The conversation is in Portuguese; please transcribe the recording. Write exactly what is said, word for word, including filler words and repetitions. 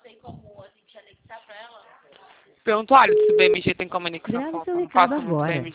Perguntou, olha, se o B M G tem como anexar Grave foto. seu Não recado faço muito agora. B M G.